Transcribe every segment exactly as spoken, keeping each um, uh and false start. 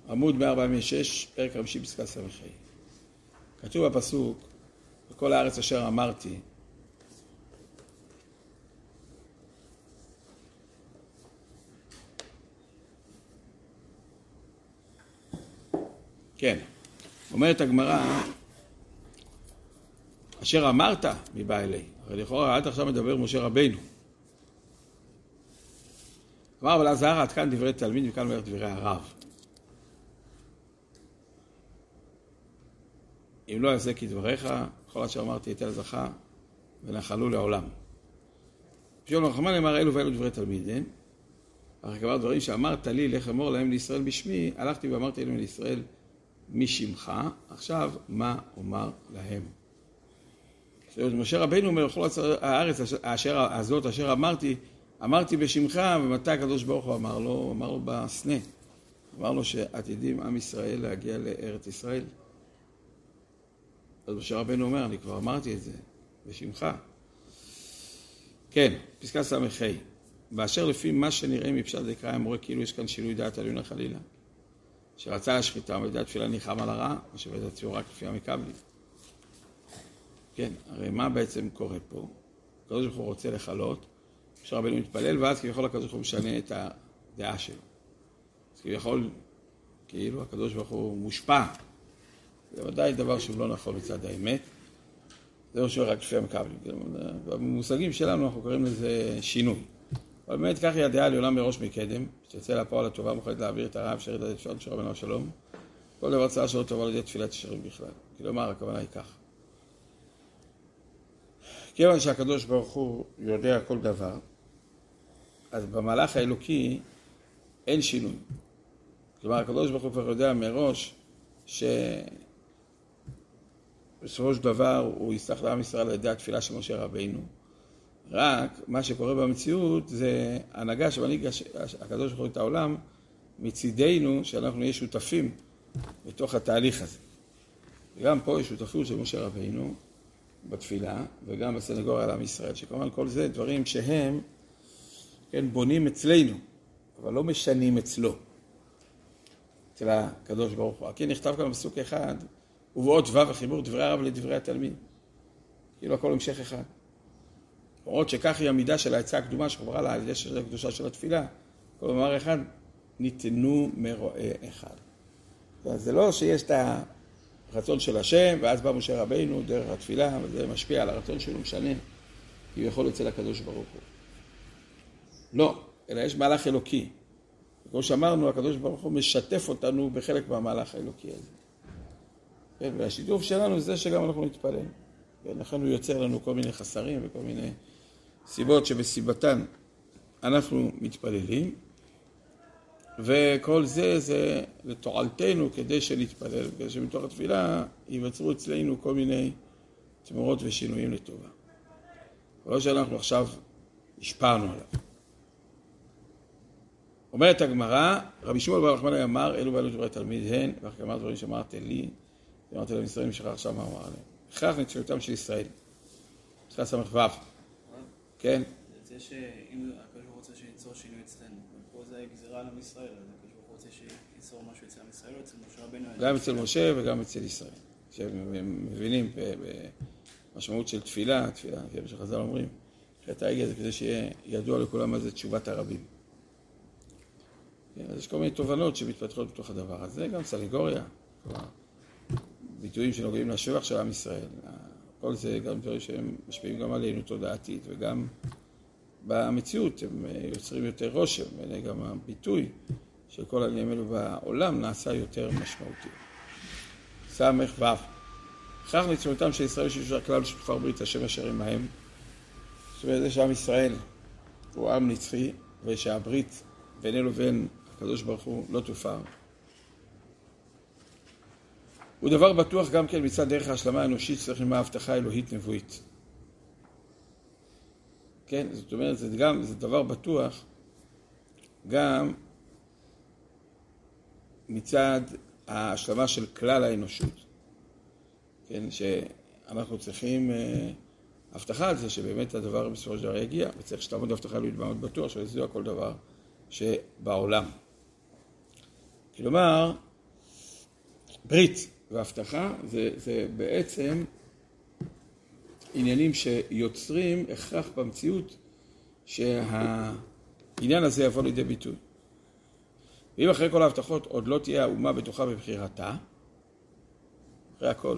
עמוד מאה ארבעים ושש, פרק חמישי, פסקה ס"ה. כתוב בפסוק, בכל הארץ אשר אמרתי, כן, אומרת הגמרא, אשר אמרת מבא אלי. הרי לכאורה, עד עכשיו מדבר משה רבינו. אמר, אבל אז עד כאן דברי תלמיד וכאן אומר דברי הרב. אם לא יעשה כדבריך, כל אשר אמרתי יתן לזכה ונחלו לעולם. פשוט נחמן אמר, אלו ואלו דברי תלמיד, אין? אחרי כבר דברים שאמרת לי, לך אמור להם לישראל בשמי, הלכתי ואמרתי להם לישראל משמך, עכשיו מה אומר להם? משה רבינו אומר, לכל הארץ אשר, הזאת אשר אמרתי, אמרתי בשמך, ומתי הקדוש ברוך הוא אמר לו? אמר לו בסנה. אמר לו שעתידים עם ישראל להגיע לארץ ישראל. אז משה רבינו אומר, אני כבר אמרתי את זה, בשמך. כן, פסקה ס"ה. באשר לפי מה שנראה מפשט דקרא המורה, כאילו יש כאן שינוי דעת עליונה חלילה. שרצה להשחיתה, ובדעת תפילה ניחם על הרע, מה שבדעת ציור רק לפי המקבלים. כן, הרי מה בעצם קורה פה? הקדוש ברוך הוא רוצה לחלות, משה רבינו מתפלל, ואז כביכול הקדוש ברוך הוא משנה את הדעה שלו. אז כביכול, כאילו הקדוש ברוך הוא מושפע. זה ודאי דבר שהוא לא נכון מצד האמת. זה לא שואל רק לפי המקבלים. במושגים שלנו אנחנו קוראים לזה שינוי. אבל באמת כך היא הדעה לעולם מראש מקדם, שתצא לפועל הטובה מוכנת להעביר את הרב, שרת עד אפשר לשאול רבנו השלום. כל דבר צעה שלא טובה על ידי תפילת שרים בכלל. כלומר, הכוונה היא כך. כיוון שהקדוש ברוך הוא יודע כל דבר, אז במהלך האלוקי אין שינוי. כלומר, הקדוש ברוך הוא כבר יודע מראש שבסופו של דבר הוא יסלח לעם ישראל על ידי התפילה של משה רבינו. רק מה שקורה במציאות זה הנהגה שמנהיג הקדוש ברוך הוא את העולם מצידנו שאנחנו נהיה שותפים בתוך התהליך הזה. וגם פה יש שותפות של משה רבינו בתפילה וגם בסנגוריה על עם ישראל, שכמובן כל זה דברים שהם כן, בונים אצלנו, אבל לא משנים אצלו, אצל הקדוש ברוך הוא. כן, נכתב כאן בפסוק אחד, ובעוד ו' החיבור דברי הרב לדברי התלמיד. כאילו הכל המשך אחד. למרות שכך היא המידה של העצה הקדומה שחברה לה על ידי של הקדושה של התפילה. כל מאמר אחד, ניתנו מרואה אחד. זה לא שיש את הרצון של השם, ואז בא משה רבינו דרך התפילה, וזה משפיע על הרצון שלו, משנה, כי הוא יכול אצל הקדוש ברוך הוא. לא, אלא יש מהלך אלוקי. כמו שאמרנו, הקדוש ברוך הוא משתף אותנו בחלק מהמהלך האלוקי הזה. כן, והשיתוף שלנו זה שגם אנחנו נתפלל. ולכן הוא יוצר לנו כל מיני חסרים וכל מיני סיבות שבסיבתן אנחנו מתפללים. וכל זה זה לתועלתנו כדי שנתפלל, כדי שמתוך התפילה ייווצרו אצלנו כל מיני תמורות ושינויים לטובה. לא שאנחנו עכשיו השפענו עליו. אומרת הגמרא, רבי שמואל בר נחמני אמר, אלו ואלו דברי תלמיד הן, ואחר אמר דברים שאמרת לי, אמרתי להם ישראל משכח עכשיו מה אמר עליהם. הכרח נציאותם של ישראל. פסקה ס"ו. כן? זה יוצא שאם הקדוש ברוך הוא רוצה שייצור שינוי אצלנו, ופה זה גזירה על עם ישראל, אז הקדוש ברוך הוא רוצה שייצור משהו אצל עם ישראל או אצל משה רבינו? גם אצל משה וגם אצל ישראל. שהם מבינים במשמעות של תפילה, תפילה, כמו שחז"ל אומרים, חטא העגל זה כדי שיהיה ידוע לכולם מה זה תשובת הרבים. אז יש כל מיני תובנות שמתפתחות בתוך הדבר הזה, גם סנגוריה, ביטויים שנוגעים לשבח של עם ישראל. כל זה גם דברים שהם משפיעים גם עלינו תודעתית, וגם במציאות הם יוצרים יותר רושם, וגם הביטוי של כל העניינים האלו בעולם נעשה יותר משמעותי. סמך ו' כך נצמאותם של ישראל שיש הכלל של כפר ברית השם אשר עמהם. זאת אומרת, זה שעם ישראל הוא עם נצחי, ושהברית בינינו ובין הקדוש ברוך הוא לא תופר. הוא דבר בטוח גם כן מצד דרך ההשלמה האנושית צריך עם ההבטחה האלוהית נבואית. כן, זאת אומרת, זה גם, זה דבר בטוח גם מצד ההשלמה של כלל האנושות. כן, שאנחנו צריכים אה, הבטחה על זה שבאמת הדבר בסופו של דבר יגיע, וצריך שתעמוד הבטחה אלוהית מאוד בטוח, שזה כל דבר שבעולם. כלומר, ברית והבטחה זה, זה בעצם עניינים שיוצרים הכרח במציאות שהעניין הזה יבוא לידי ביטוי. ואם אחרי כל ההבטחות עוד לא תהיה האומה בטוחה בבחירתה, אחרי הכל,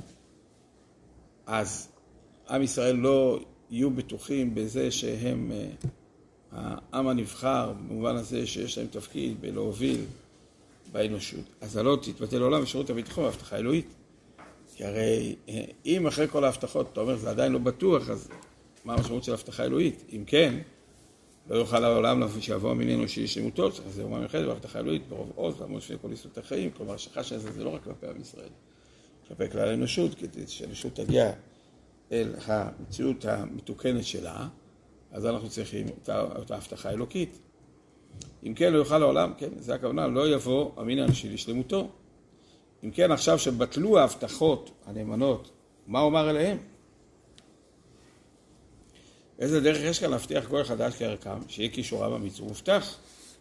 אז עם ישראל לא יהיו בטוחים בזה שהם העם הנבחר, במובן הזה שיש להם תפקיד בלהוביל באנושות. אז לא תתבטל לעולם ושירות הביטחון והבטחה אלוהית. כי הרי אם אחרי כל ההבטחות אתה אומר זה עדיין לא בטוח, אז מה המשמעות של הבטחה אלוהית? אם כן, לא יוכל לעולם שיבוא המין האנושי לשלמותו, אז זה אומה מיוחדת והבטחה אלוהית ברוב עוז, לעמוד לפני כל יסודות החיים. כלומר, השחש הזה זה לא רק כלפי עם ישראל, כלפי כלל האנושות, כדי שהאנושות תגיע אל המציאות המתוקנת שלה, אז אנחנו צריכים את ההבטחה האלוקית. אם כן, לא יוכל לעולם, כן, זה הכוונה, לא יבוא המין האנושי לשלמותו. אם כן, עכשיו שבטלו ההבטחות הנאמנות, מה אומר אליהם? איזה דרך יש כאן להבטיח כל חדש כערכם, שיהיה כישורם אמיץ ומובטח?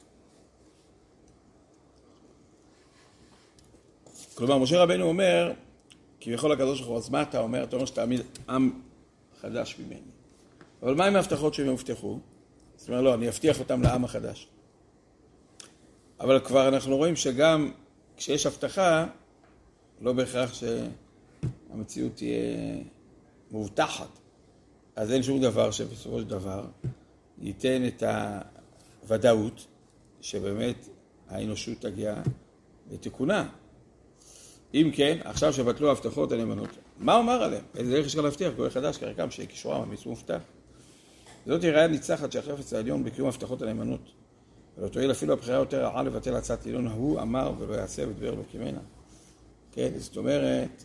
כלומר, משה רבנו אומר, כביכול הקדוש ברוך הוא, אז מה אתה אומר? אתה אומר שתעמיד עם חדש ממני. אבל מה עם ההבטחות שהם יובטחו? זאת אומרת, לא, אני אבטיח אותם לעם החדש. אבל כבר אנחנו רואים שגם כשיש הבטחה, לא בהכרח שהמציאות תהיה מובטחת. אז אין שום דבר שבסופו של דבר ייתן את הוודאות שבאמת האנושות תגיע לתיקונה. אם כן, עכשיו שבטלו ההבטחות הנאמנות, מה אומר עליהם? איזה דרך יש כאן להבטיח? גוי חדש כערכם שיהיה כישורם אמיץ ומובטח. זאת ראיה ניצחת שהחפץ העליון בקיום הבטחות הנאמנות. ולא תועיל אפילו הבחירה יותר רעה לבטל הצעת עליון, הוא אמר ולא יעשה ודבר לא כמנה. כן, זאת אומרת,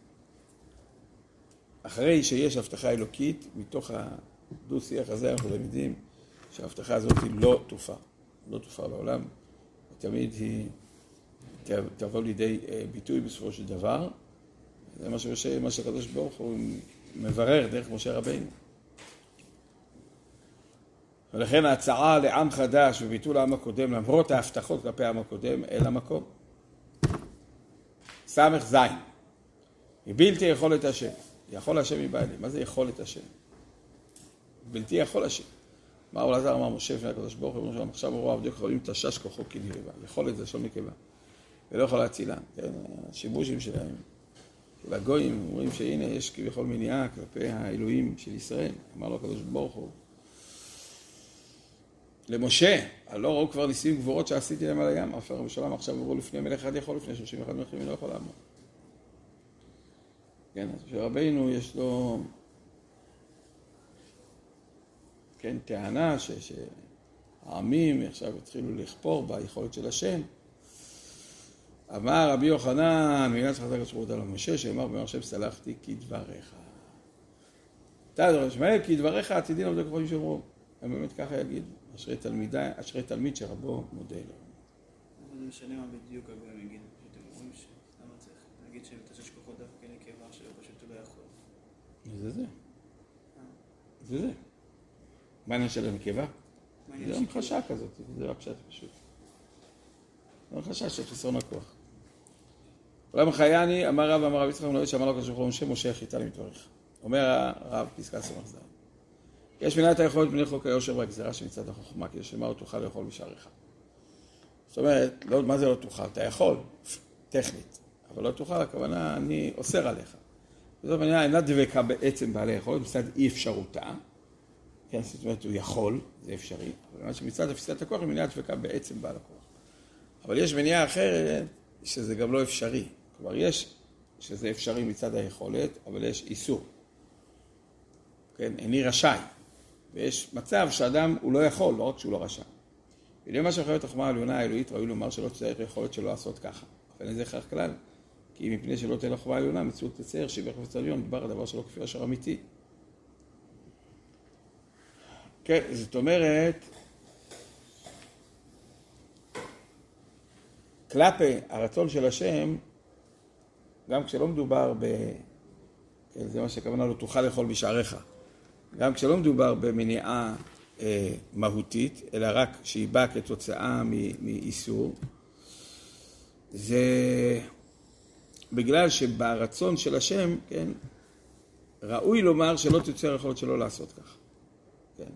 אחרי שיש הבטחה אלוקית, מתוך הדו-שיח הזה אנחנו למדים שההבטחה הזאת היא לא תופעה, לא תופעה לעולם, ותמיד היא תבוא לידי ביטוי בסופו של דבר. זה מה שמשה, מה שהקדוש ברוך הוא מברר דרך משה רבינו. ולכן ההצעה לעם חדש וביטול העם הקודם, למרות ההבטחות כלפי העם הקודם, אל המקום. סמך זין. היא בלתי יכולת השם. יכול השם מבעלי. מה זה יכולת השם? בלתי יכול השם. מה אלעזר אמר משה לפני הקדוש ברוך הוא, אמר עכשיו רואה עבדך יכולים תשש כוחו כנקבה. יכולת זה שום נקבה. ולא יכול להצילה. כן? השיבושים שלהם. של הגויים אומרים שהנה יש כביכול מניעה כלפי האלוהים של ישראל. אמר לו הקדוש ברוך הוא. למשה, לא ראו כבר ניסים גבורות שעשיתי להם על הים, אף הרב שלם עכשיו אמרו לפני מלך אחד יכול, לפני שלושים ואחד מלכים לא יכול לעמוד. כן, אז שרבינו יש לו, כן, טענה ש, שהעמים עכשיו התחילו לכפור ביכולת של השם. אמר רבי יוחנן, מילה שחזק השבועות על המשה, שאמר ביום השם סלחתי כדבריך. אתה דורש, מה כי דבריך עתידין עובדי כפולים שאומרו. הם באמת ככה יגיד, אשרי תלמידי, אשרי תלמיד שרבו מודה לו. זה משנה מה בדיוק הגויים יגיד, שאתם אומרים שלמה צריך להגיד שהם תשש כוחות דווקא נקבה שלו, פשוט הוא לא יכול. זה זה. זה זה. מה העניין של הנקבה? זה המחשה כזאת, זה רק פשט פשוט. זה המחשה של חסרון הכוח. עולם החייני, אמר רב, אמר רב יצחק, לא שאמר לו כשבחור משה, משה החיתה לי מתברך. אומר הרב, פסקה סמך זר. יש מנה את היכולת בני חוק היושר והגזירה שמצד החוכמה, כדי שמה לא תוכל לאכול בשעריך. זאת אומרת, לא, מה זה לא תוכל? אתה יכול, טכנית, אבל לא תוכל, הכוונה, אני אוסר עליך. זאת אומרת, אינה דבקה בעצם בעלי יכולת, מצד אי אפשרותה, כן, זאת אומרת, הוא יכול, זה אפשרי, אבל מה שמצד תפיסת הכוח, היא מניעה דבקה בעצם בעל הכוח. אבל יש מניעה אחרת, שזה גם לא אפשרי. כלומר, יש שזה אפשרי מצד היכולת, אבל יש איסור. כן, איני רשאי. ויש מצב שאדם הוא לא יכול, לא רק שהוא לא רשע. ולמה שמחייבת החוכמה העליונה האלוהית, ראוי לומר שלא צריך יכולת שלא לעשות ככה. אבל אין זה הכרח כלל, כי מפני שלא תהיה לחוכמה העליונה, מציאות תצייר שבח וצליון, דבר הדבר שלא כפי אשר אמיתי. כן, זאת אומרת, כלפי הרצון של השם, גם כשלא מדובר ב... כן, זה מה שכוונה לא תוכל לאכול בשעריך. גם כשלא מדובר במניעה אה, מהותית, אלא רק שהיא באה כתוצאה מאיסור, זה בגלל שברצון של השם, כן, ראוי לומר שלא תוצר יכולת שלא לעשות כך. כן.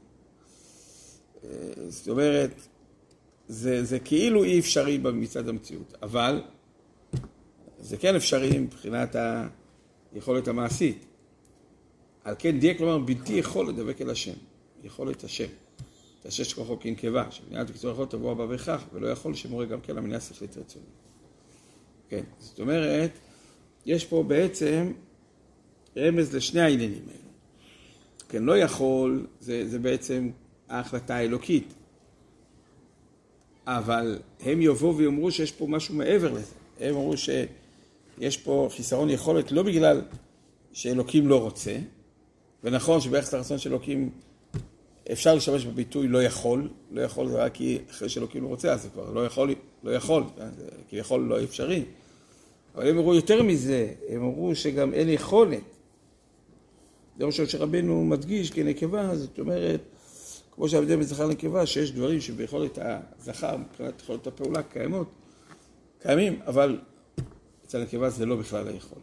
זאת אומרת, זה, זה כאילו אי אפשרי מצד המציאות, אבל זה כן אפשרי מבחינת היכולת המעשית. על כן דייק לומר, בלתי יכול לדבק אל השם, יכולת השם. תשש כוחו כנקבה, שבניית בקיצור יכולת תבוא הבא בכך, ולא יכול שמורה גם כן למניעה שכלית רצונית. כן, זאת אומרת, יש פה בעצם רמז לשני העניינים האלו. כן, לא יכול, זה, זה בעצם ההחלטה האלוקית. אבל הם יבואו ויאמרו שיש פה משהו מעבר לזה. הם אמרו שיש פה חיסרון יכולת לא בגלל שאלוקים לא רוצה, ונכון שביחס לרצון של אלוקים אפשר להשתמש בביטוי לא יכול, לא יכול זה רק כי אחרי שאלוקים לא רוצה, אז זה כבר לא יכול, לא יכול, כי יכול לא אפשרי. אבל הם אמרו יותר מזה, הם אמרו שגם אין יכולת. זה משהו שרבנו מדגיש כנקבה, זאת אומרת, כמו שהבדל בזכר נקבה, שיש דברים שביכולת הזכר, מבחינת יכולת הפעולה, קיימות, קיימים, אבל אצל נקבה זה לא בכלל היכולת.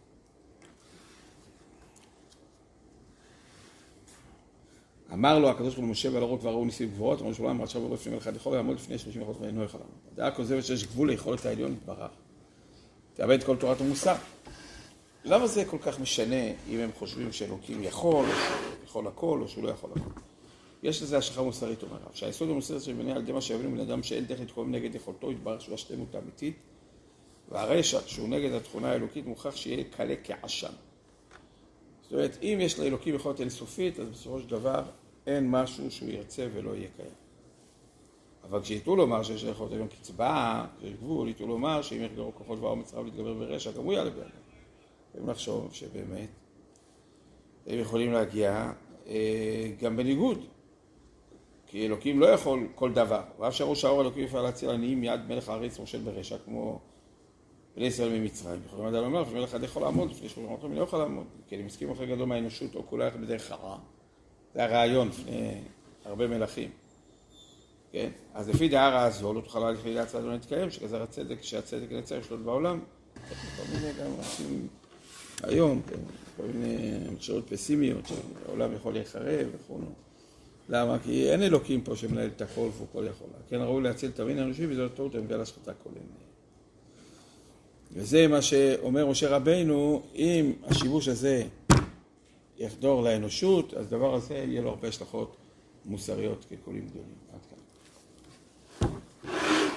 אמר לו הקדוש ברוך הוא למשה ולהראות והראו ניסים גבוהות, אמרו שלום, אמר עכשיו ולא לפני מלאכה יכול לעמוד לפני שלושים יכולות ואינו יכול לעמוד. הדעה כוזבת שיש גבול ליכולת העליון יתברך. תאבד כל תורת המוסר. למה זה כל כך משנה אם הם חושבים שאלוקים יכול, או יכול הכל, או שהוא לא יכול הכל? יש לזה השלכה מוסרית, אומר רב, שהיסוד המוסרית שבנה על ידי מה שיבינו בן אדם שאין דרך לתקום נגד יכולתו, יתברך שהוא השלמות האמיתית, והרשע שהוא נגד התכונה האלוקית מוכרח שיהיה קלה כעשן. זאת אומרת, אם יש לאלוקים יכולת אינסופית, אז בסופו של דבר אין משהו שהוא ירצה ולא יהיה קיים. אבל כשיתאו לומר שיש יכולת היום קצבה, כשיש גבול, יתאו לומר שאם יחגרו כוחות ואומץ רב להתגבר ברשע, גם הוא יעלה בידם. הם לחשוב שבאמת הם יכולים להגיע אה, גם בניגוד. כי אלוקים לא יכול כל דבר. ואף שראש האור אלוקים יפעל להציל עניים מיד מלך הארץ מושל ברשע, כמו בני ישראל ממצרים. יכולים לדעת לומר, ומלך אחד יכול לעמוד, לפני שלושים אחרים אני לא יכול לעמוד. כי אני מסכים אחרי גדול מהאנושות, או כולה בדרך הרע. זה הרעיון לפני הרבה מלכים. כן? אז לפי דעה הזו, לא תוכל להליך לידי הצד לא נתקיים, שכזר הצדק, שהצדק נצר ישלוט בעולם. כל מיני גם אנשים היום, כן? כל מיני מחשבות פסימיות, שהעולם יכול להיחרב וכו'. למה? כי אין אלוקים פה שמנהל את הכל והוא כל יכול. כן, ראוי להציל את המין האנושי, וזו טעות, הם גל השחתה כל אין. וזה מה שאומר משה רבינו, אם השיבוש הזה יחדור לאנושות, אז דבר הזה יהיה לו הרבה השלכות מוסריות כקולים גדולים.